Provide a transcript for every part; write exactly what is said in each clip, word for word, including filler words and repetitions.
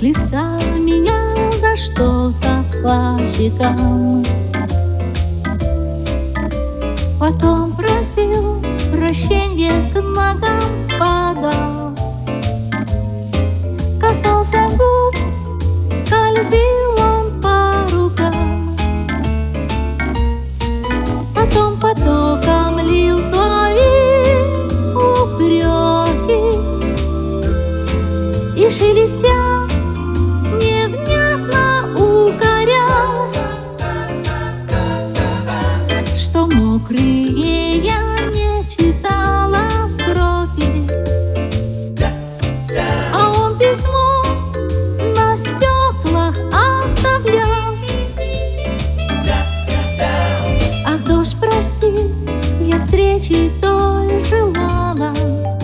хлестал меня за что-то по щекам. Потом просил прощенья, к ногам падал, касался губ, скользил он по рукам. Потом потоком лил свои упреки и, шелестя, невнятно укорял, что мокрые я не читала строки, а он письмо на стеклах оставлял. Ах, дождь, прости, я встречи той желала.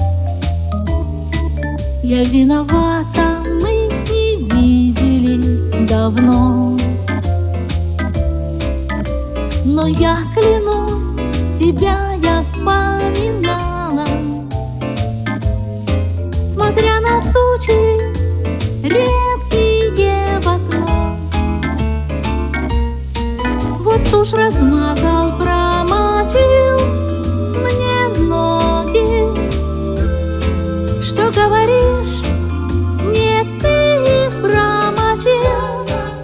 Я виновата, мы не виделись давно, но я клянусь, тебя я вспоминала, смотря на тучи редкие в окно. Вот уж размазал, промочил мне ноги. Что говоришь? Нет, ты их промочил,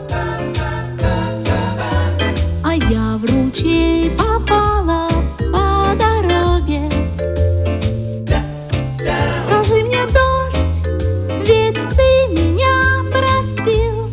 а я в ручей попала по дороге. Скажи мне, дождь, ведь ты меня простил.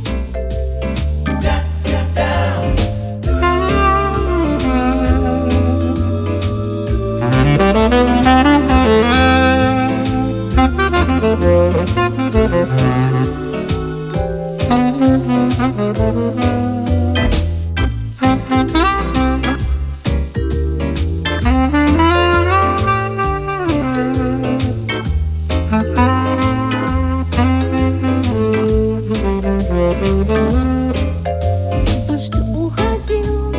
Дождь уходил,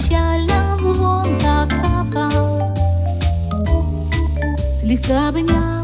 прощально звон так капал, слегка обнял